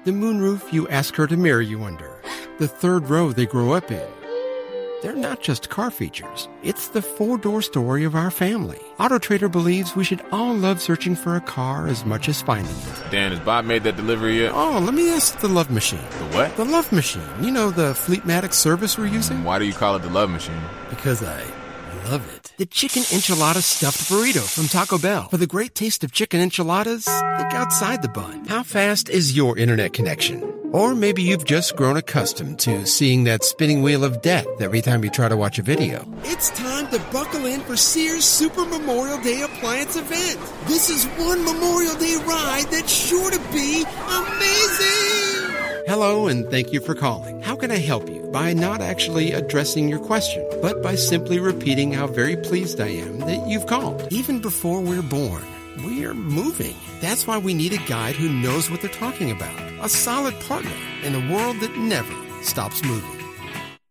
The moonroof you ask her to marry you under. The third row they grow up in. They're not just car features. It's the four-door story of our family. AutoTrader believes we should all love searching for a car as much as finding it. Dan, has Bob made that delivery yet? Oh, let me ask the Love Machine. The what? The Love Machine. You know, the Fleetmatic service we're using? Why do you call it the Love Machine? Because I love it. The chicken enchilada stuffed burrito from Taco Bell. For the great taste of chicken enchiladas, think outside the bun. How fast is your internet connection? Or maybe you've just grown accustomed to seeing that spinning wheel of death every time you try to watch a video. It's time to buckle in for Sears Super Memorial Day Appliance event. This is one Memorial Day ride that's sure to be amazing. Hello, and thank you for calling. How can I help you? By not actually addressing your question, but by simply repeating how very pleased I am that you've called. Even before we're born, we're moving. That's why we need a guide who knows what they're talking about. A solid partner in a world that never stops moving.